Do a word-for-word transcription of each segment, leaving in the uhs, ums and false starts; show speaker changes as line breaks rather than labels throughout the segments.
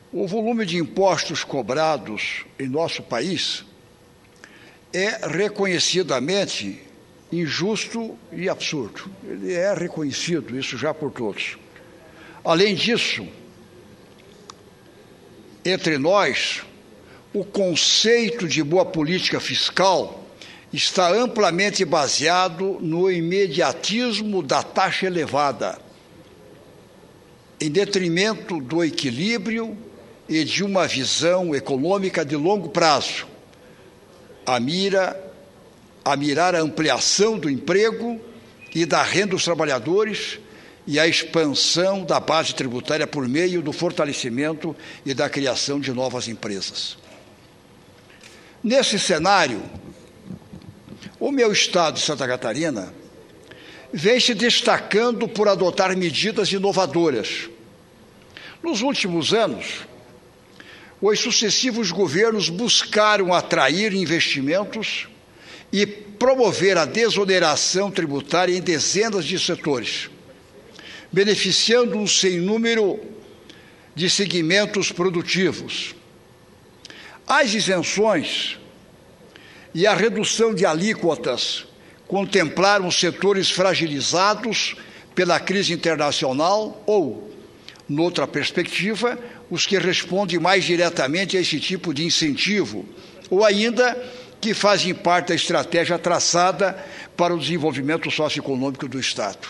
O volume de impostos cobrados em nosso país é reconhecidamente injusto e absurdo. Ele é reconhecido, isso já por todos. Além disso, entre nós, o conceito de boa política fiscal está amplamente baseado no imediatismo da taxa elevada, em detrimento do equilíbrio e de uma visão econômica de longo prazo, a, mira, a mirar a ampliação do emprego e da renda dos trabalhadores e a expansão da base tributária por meio do fortalecimento e da criação de novas empresas. Nesse cenário, o meu estado de Santa Catarina vem se destacando por adotar medidas inovadoras. Nos últimos anos, os sucessivos governos buscaram atrair investimentos e promover a desoneração tributária em dezenas de setores, beneficiando um sem número de segmentos produtivos. As isenções e a redução de alíquotas contemplaram setores fragilizados pela crise internacional ou, noutra perspectiva, os que respondem mais diretamente a esse tipo de incentivo, ou ainda que fazem parte da estratégia traçada para o desenvolvimento socioeconômico do Estado.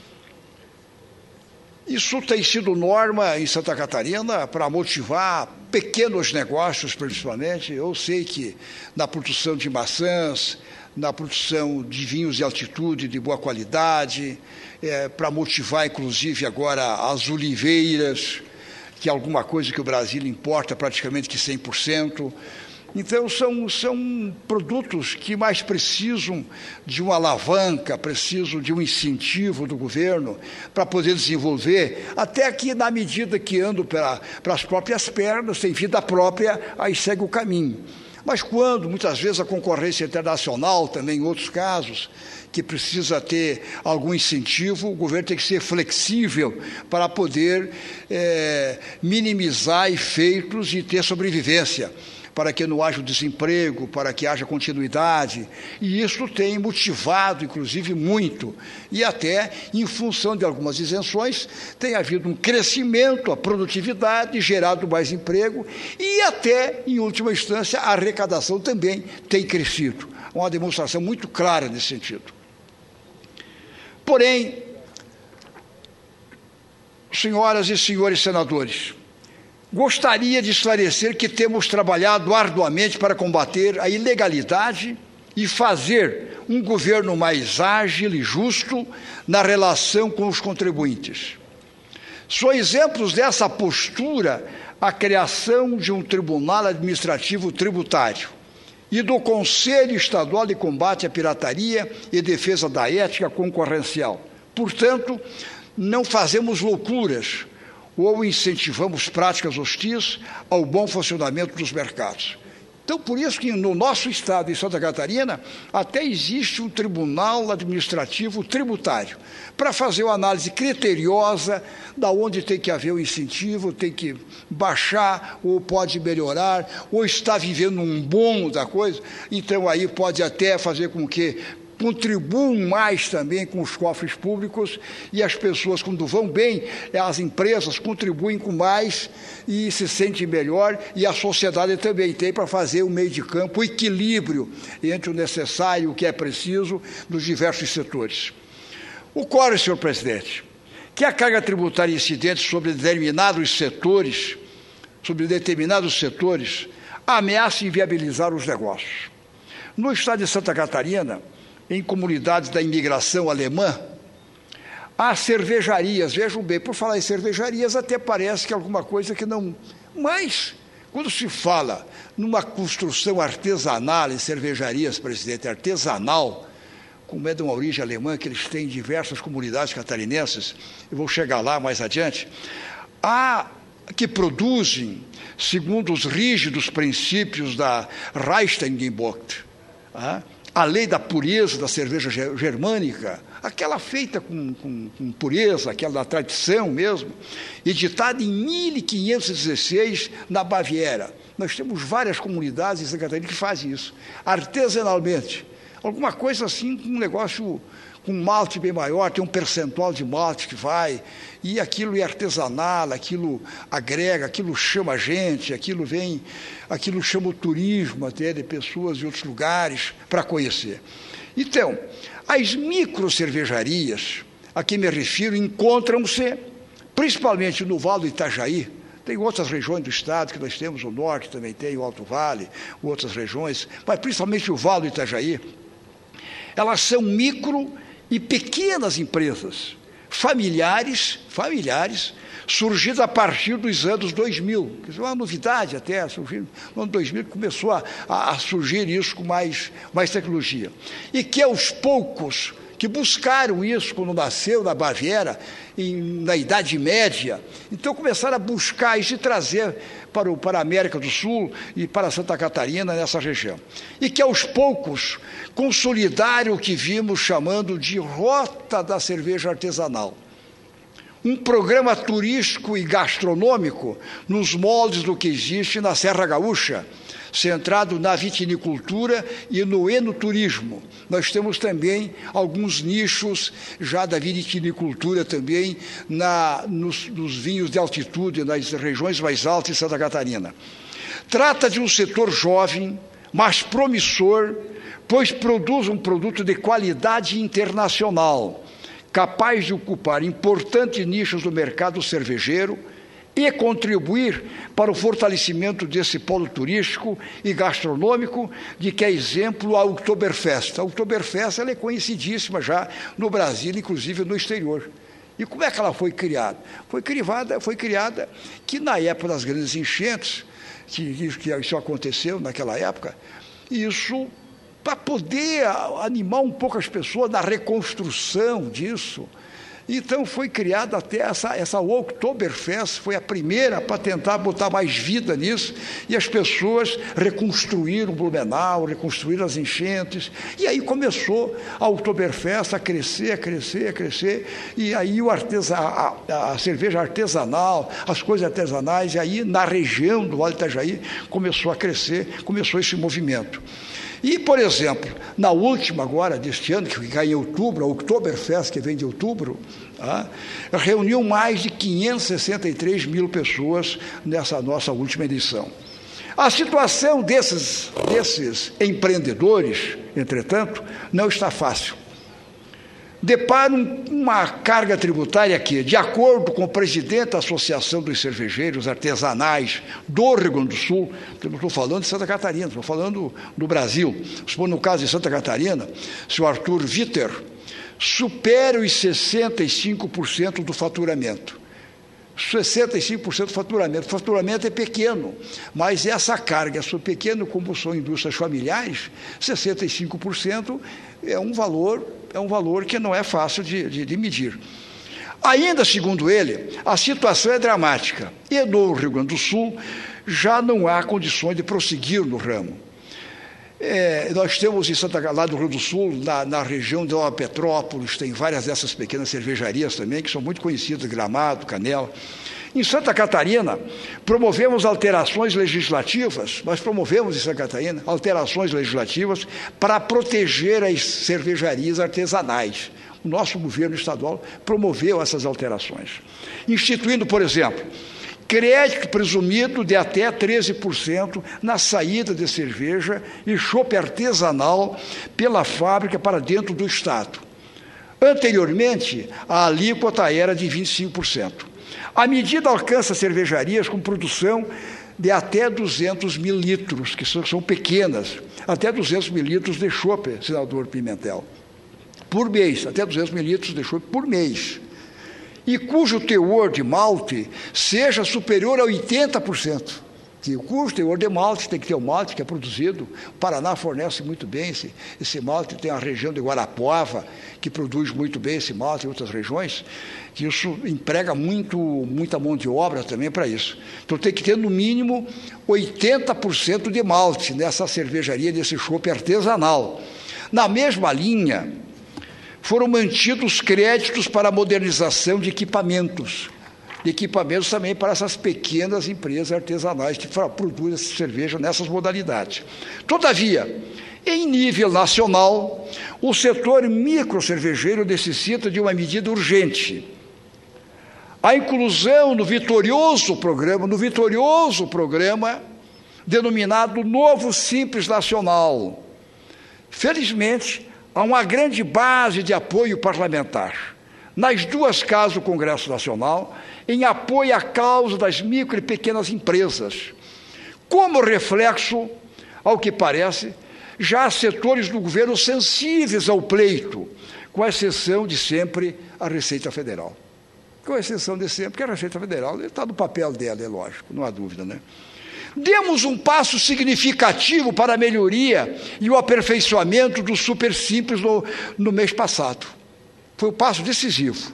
Isso tem sido norma em Santa Catarina para motivar pequenos negócios, principalmente. Eu sei que na produção de maçãs, na produção de vinhos de altitude de boa qualidade, é, para motivar, inclusive, agora as oliveiras, que é alguma coisa que o Brasil importa praticamente que cem por cento. Então, são, são produtos que mais precisam de uma alavanca, precisam de um incentivo do governo para poder desenvolver, até que, na medida que andam para, para as próprias pernas, tem vida própria, aí segue o caminho. Mas quando, muitas vezes, a concorrência internacional, também em outros casos, que precisa ter algum incentivo, o governo tem que ser flexível para poder é, minimizar efeitos e ter sobrevivência, para que não haja desemprego, para que haja continuidade. E isso tem motivado, inclusive, muito. E até, em função de algumas isenções, tem havido um crescimento, a produtividade, gerado mais emprego, e até, em última instância, a arrecadação também tem crescido. Uma demonstração muito clara nesse sentido. Porém, senhoras e senhores senadores, gostaria de esclarecer que temos trabalhado arduamente para combater a ilegalidade e fazer um governo mais ágil e justo na relação com os contribuintes. São exemplos dessa postura a criação de um Tribunal Administrativo Tributário e do Conselho Estadual de Combate à Pirataria e Defesa da Ética Concorrencial. Portanto, não fazemos loucuras ou incentivamos práticas hostis ao bom funcionamento dos mercados. Então, por isso que no nosso estado, em Santa Catarina, até existe um Tribunal Administrativo Tributário, para fazer uma análise criteriosa da onde tem que haver o incentivo, tem que baixar, ou pode melhorar, ou está vivendo um boom da coisa, então aí pode até fazer com que contribuam mais também com os cofres públicos e as pessoas, quando vão bem, as empresas contribuem com mais e se sentem melhor, e a sociedade também tem para fazer o meio de campo, o equilíbrio entre o necessário e o que é preciso nos diversos setores. Ocorre, senhor presidente, que a carga tributária incidente sobre determinados setores, sobre determinados setores, ameaça inviabilizar os negócios. No estado de Santa Catarina, em comunidades da imigração alemã, há cervejarias. Vejam bem, por falar em cervejarias, até parece que é alguma coisa que não... Mas, quando se fala numa construção artesanal em cervejarias, presidente, artesanal, como é de uma origem alemã, que eles têm em diversas comunidades catarinenses, eu vou chegar lá mais adiante, há que produzem segundo os rígidos princípios da Reinheitsgebot, ah, a lei da pureza da cerveja germânica, aquela feita com, com, com pureza, aquela da tradição mesmo, editada em mil quinhentos e dezesseis na Baviera. Nós temos várias comunidades em Santa Catarina que fazem isso, artesanalmente. Alguma coisa assim, com um negócio com um malte bem maior, tem um percentual de malte que vai, e aquilo é artesanal, aquilo agrega, aquilo chama a gente, aquilo vem, aquilo chama o turismo até de pessoas de outros lugares para conhecer. Então, as microcervejarias, a que me refiro, encontram-se principalmente no Vale do Itajaí. Tem outras regiões do estado que nós temos, o norte também tem, o Alto Vale, outras regiões, mas principalmente o Vale do Itajaí. Elas são micro e pequenas empresas, familiares, familiares, surgidas a partir dos anos dois mil. Que é uma novidade até, surgiu no ano dois mil, que começou a, a surgir isso com mais, mais tecnologia. E que aos poucos, que buscaram isso quando nasceu na Baviera, em, na Idade Média, então começaram a buscar isso e trazer para, o, para a América do Sul e para Santa Catarina, nessa região. E que aos poucos consolidaram o que vimos chamando de Rota da Cerveja Artesanal. Um programa turístico e gastronômico nos moldes do que existe na Serra Gaúcha, centrado na vitinicultura e no enoturismo. Nós temos também alguns nichos já da vitinicultura também na, nos, nos vinhos de altitude, nas regiões mais altas de Santa Catarina. Trata de um setor jovem, mas promissor, pois produz um produto de qualidade internacional, capaz de ocupar importantes nichos do mercado cervejeiro e contribuir para o fortalecimento desse polo turístico e gastronômico, de que é exemplo a Oktoberfest. A Oktoberfest ela é conhecidíssima já no Brasil, inclusive no exterior. E como é que ela foi criada? Foi criada, foi criada que na época das grandes enchentes, que, que isso aconteceu naquela época, isso para poder animar um pouco as pessoas na reconstrução disso. Então foi criada até essa, essa Oktoberfest, foi a primeira para tentar botar mais vida nisso, e as pessoas reconstruíram Blumenau, reconstruíram as enchentes, e aí começou a Oktoberfest a crescer, a crescer, a crescer, e aí o artesa, a, a cerveja artesanal, as coisas artesanais, e aí na região do Vale do Itajaí começou a crescer, começou esse movimento. E, por exemplo, na última agora, deste ano, que fica em outubro, a Oktoberfest, que vem de outubro, tá, reuniu mais de quinhentas e sessenta e três mil pessoas nessa nossa última edição. A situação desses, desses empreendedores, entretanto, não está fácil. Deparam uma carga tributária que, de acordo com o presidente da Associação dos Cervejeiros Artesanais do Rio Grande do Sul, eu não estou falando de Santa Catarina, estou falando do Brasil, se for no caso de Santa Catarina, o senhor Arthur Witter, supera os sessenta e cinco por cento do faturamento. sessenta e cinco por cento do faturamento. O faturamento é pequeno, mas essa carga, sou pequeno como são indústrias familiares, sessenta e cinco por cento é um valor, é um valor que não é fácil de, de, de medir. Ainda, segundo ele, a situação é dramática e no Rio Grande do Sul já não há condições de prosseguir no ramo. É, nós temos em Santa lá do Rio Grande do Sul, na, na região de Nova Petrópolis, tem várias dessas pequenas cervejarias também, que são muito conhecidas, Gramado, Canela. Em Santa Catarina, promovemos alterações legislativas, nós promovemos em Santa Catarina alterações legislativas para proteger as cervejarias artesanais. O nosso governo estadual promoveu essas alterações, instituindo, por exemplo, crédito presumido de até treze por cento na saída de cerveja e chopp artesanal pela fábrica para dentro do Estado. Anteriormente, a alíquota era de vinte e cinco por cento. A medida alcança cervejarias com produção de até duzentos mil litros, que são, são pequenas, até duzentos mil litros de chopp, senador Pimentel, por mês, até duzentos mil litros de chopp por mês, e cujo teor de malte seja superior a oitenta por cento. Que o cujo teor de malte, tem que ter o malte que é produzido, o Paraná fornece muito bem esse, esse malte, tem a região de Guarapuava, que produz muito bem esse malte, em outras regiões, que isso emprega muito, muita mão de obra também para isso. Então tem que ter no mínimo oitenta por cento de malte nessa cervejaria, desse chopp artesanal. Na mesma linha, foram mantidos créditos para a modernização de equipamentos, de equipamentos também para essas pequenas empresas artesanais que produzem cerveja nessas modalidades. Todavia, em nível nacional, o setor microcervejeiro necessita de uma medida urgente. A inclusão no vitorioso programa, no vitorioso programa denominado Novo Simples Nacional. Felizmente, há uma grande base de apoio parlamentar nas duas casas do Congresso Nacional, em apoio à causa das micro e pequenas empresas. Como reflexo, ao que parece, já há setores do governo sensíveis ao pleito, com exceção de sempre a Receita Federal. Com exceção de sempre, porque a Receita Federal está no papel dela, é lógico, não há dúvida, né? Demos um passo significativo para a melhoria e o aperfeiçoamento do Super Simples no, no mês passado. Foi um passo decisivo.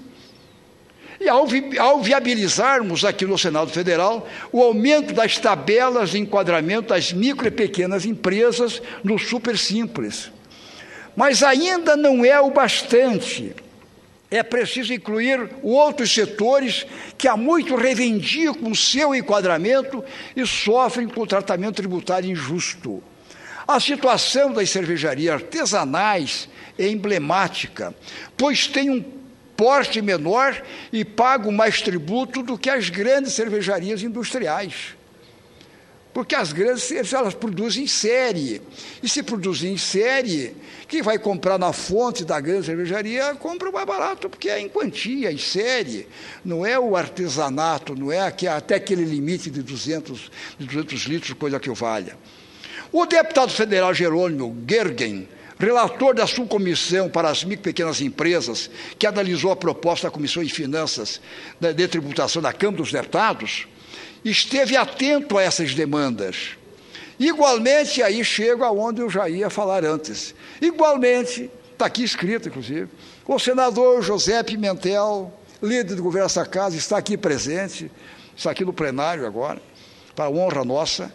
E ao, vi, ao viabilizarmos aqui no Senado Federal o aumento das tabelas de enquadramento das micro e pequenas empresas no Super Simples. Mas ainda não é o bastante. É preciso incluir outros setores que há muito reivindicam o seu enquadramento e sofrem com o tratamento tributário injusto. A situação das cervejarias artesanais é emblemática, pois tem um porte menor e pagam mais tributo do que as grandes cervejarias industriais. Porque as grandes, elas produzem em série. E se produzem em série, quem vai comprar na fonte da grande cervejaria, compra mais barato, porque é em quantia, em série. Não é o artesanato, não é até aquele limite de duzentos, de duzentos litros, coisa que o valha. O deputado federal Jerônimo Gergen, relator da subcomissão para as micro e pequenas empresas, que analisou a proposta da Comissão de Finanças de Tributação da Câmara dos Deputados, esteve atento a essas demandas. Igualmente, aí chego aonde eu já ia falar antes. Igualmente, está aqui escrito, inclusive, o senador José Pimentel, líder do governo dessa casa, está aqui presente, está aqui no plenário agora, para a honra nossa,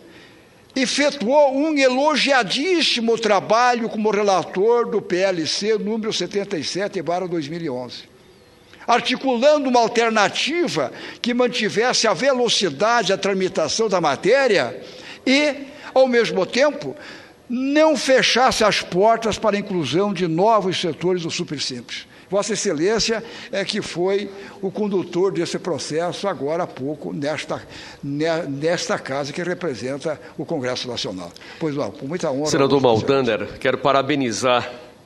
efetuou um elogiadíssimo trabalho como relator do P L C número setenta e sete barra dois mil e onze. Articulando uma alternativa que mantivesse a velocidade da tramitação da matéria e, ao mesmo tempo, não fechasse as portas para a inclusão de novos setores do Super Simples. Vossa Excelência é que foi o condutor desse processo agora há pouco, nesta, nesta casa que representa o Congresso Nacional. Pois não, com muita honra.
Senador Maldander, quero parabenizar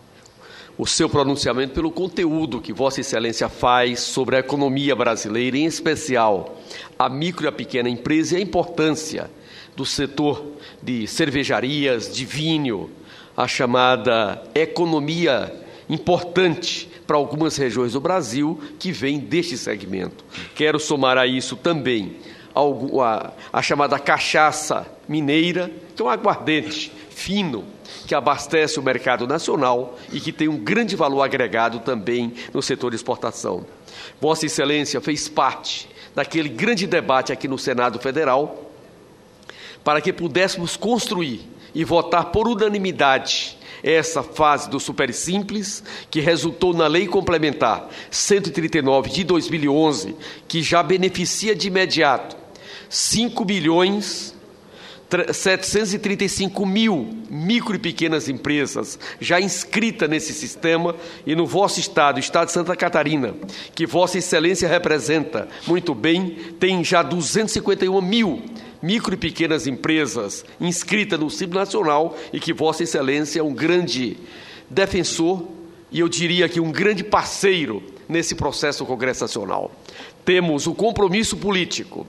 o seu pronunciamento pelo conteúdo que Vossa Excelência faz sobre a economia brasileira, em especial a micro e a pequena empresa e a importância do setor de cervejarias, de vinho, a chamada economia importante para algumas regiões do Brasil que vem deste segmento. Quero somar a isso também a, a chamada cachaça mineira, que é um aguardente fino, que abastece o mercado nacional e que tem um grande valor agregado também no setor de exportação. Vossa Excelência fez parte daquele grande debate aqui no Senado Federal para que pudéssemos construir e votar por unanimidade essa fase do Super Simples, que resultou na Lei Complementar cento e trinta e nove de dois mil e onze, que já beneficia de imediato cinco milhões setecentos e trinta e cinco mil micro e pequenas empresas já inscritas nesse sistema, e no vosso estado, o estado de Santa Catarina, que Vossa Excelência representa muito bem, tem já duzentos e cinquenta e um mil micro e pequenas empresas inscritas no Simples Nacional, e que Vossa Excelência é um grande defensor e eu diria que um grande parceiro nesse processo do Congresso Nacional. Temos o compromisso político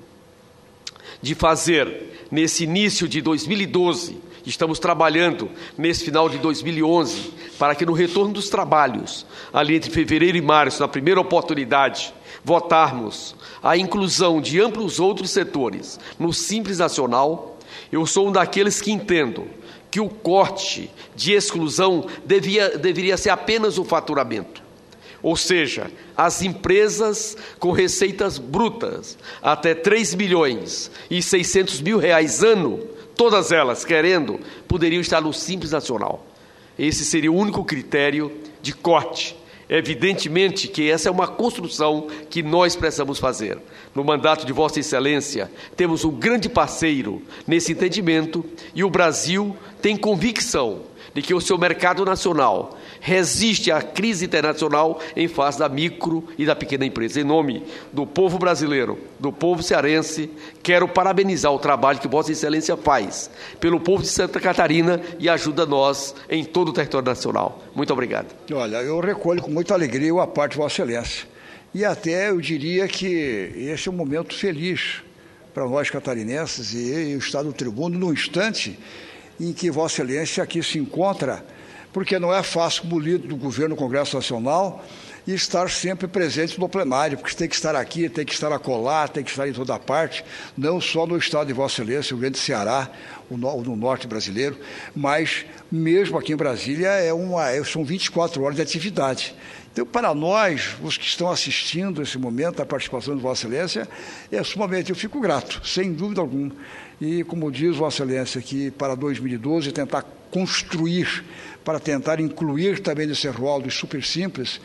de fazer, nesse início de dois mil e doze, estamos trabalhando nesse final de dois mil e onze, para que no retorno dos trabalhos, ali entre fevereiro e março, na primeira oportunidade, votarmos a inclusão de amplos outros setores no Simples Nacional. Eu sou um daqueles que entendo que o corte de exclusão devia, deveria ser apenas o faturamento. Ou seja, as empresas com receitas brutas até três milhões e seiscentos mil reais ano, todas elas querendo, poderiam estar no Simples Nacional. Esse seria o único critério de corte. Evidentemente que essa é uma construção que nós precisamos fazer. No mandato de Vossa Excelência, temos um grande parceiro nesse entendimento e o Brasil tem convicção de que o seu mercado nacional resiste à crise internacional em face da micro e da pequena empresa. Em nome do povo brasileiro, do povo cearense, quero parabenizar o trabalho que Vossa Excelência faz pelo povo de Santa Catarina e ajuda nós em todo o território nacional. Muito obrigado.
Olha, eu recolho com muita alegria a parte de Vossa Excelência. E até eu diria que esse é um momento feliz para nós catarinenses e, e o Estado do Tribuno, no instante em que Vossa Excelência aqui se encontra, porque não é fácil, como líder do governo do Congresso Nacional, e estar sempre presente no plenário, porque tem que estar aqui, tem que estar acolá, tem que estar em toda parte, não só no estado de Vossa Excelência, o grande Ceará, o no, no norte brasileiro, mas mesmo aqui em Brasília é uma, são vinte e quatro horas de atividade. Então, para nós, os que estão assistindo esse momento, a participação de Vossa Excelência, é sumamente, eu fico grato, sem dúvida alguma. E, como diz Vossa Excelência, que para dois mil e doze tentar construir, para tentar incluir também nesse rol dos super simples,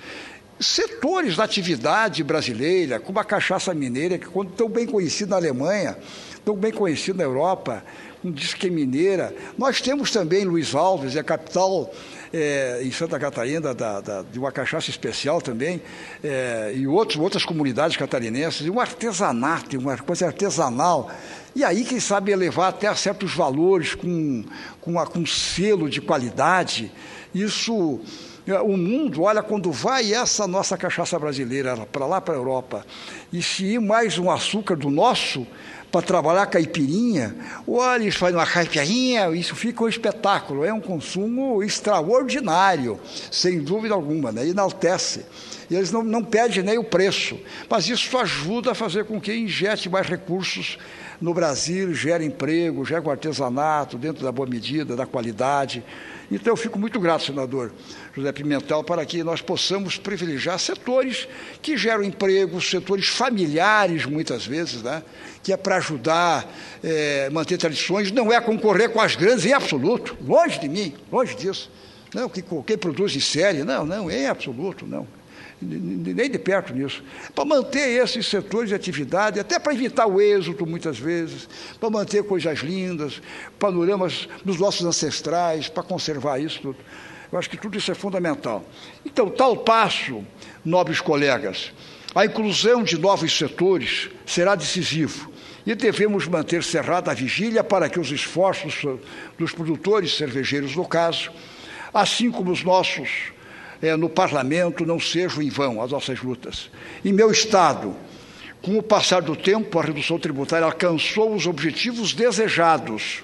setores da atividade brasileira, como a cachaça mineira, que quando tão bem conhecida na Alemanha, tão bem conhecida na Europa, um disque mineira. Nós temos também Luiz Alves, é a capital é, em Santa Catarina da, da, de uma cachaça especial também, é, e outros, outras comunidades catarinenses, e um artesanato, uma coisa artesanal. E aí, quem sabe, elevar até a certos valores com, com, a, com selo de qualidade. Isso, o mundo, olha, quando vai essa nossa cachaça brasileira para lá, para a Europa, e se ir mais um açúcar do nosso, para trabalhar caipirinha, olha, eles fazem uma caipirinha, isso fica um espetáculo, é um consumo extraordinário, sem dúvida alguma, né? Enaltece. E eles não, não pedem nem o preço, mas isso ajuda a fazer com que injete mais recursos no Brasil, gera emprego, gera o artesanato, dentro da boa medida, da qualidade. Então, eu fico muito grato, senador José Pimentel, para que nós possamos privilegiar setores que geram emprego, setores familiares, muitas vezes, né? Que é para ajudar, é, manter tradições, não é concorrer com as grandes em absoluto, longe de mim, longe disso. Não, que quem produz em série, não, não, em absoluto, não. Nem de perto nisso, para manter esses setores de atividade, até para evitar o êxodo muitas vezes, para manter coisas lindas, panoramas dos nossos ancestrais, para conservar isso tudo. Eu acho que tudo isso é fundamental. Então, tal passo, nobres colegas, a inclusão de novos setores será decisivo e devemos manter cerrada a vigília para que os esforços dos produtores cervejeiros, no caso, assim como os nossos É, no parlamento, não sejam em vão as nossas lutas. Em meu estado, com o passar do tempo, a redução tributária alcançou os objetivos desejados.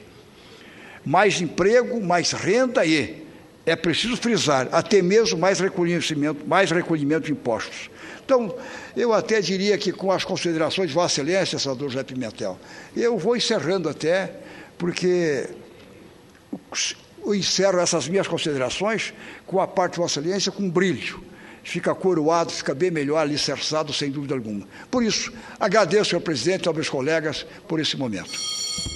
Mais emprego, mais renda e, é preciso frisar, até mesmo mais recolhimento, mais recolhimento de impostos. Então, eu até diria que com as considerações de Vossa Excelência, senador José Pimentel, eu vou encerrando até, porque eu encerro essas minhas considerações com a parte de Vossa Excelência com brilho. Fica coroado, fica bem melhor, alicerçado, sem dúvida alguma. Por isso, agradeço ao presidente e aos meus colegas por esse momento.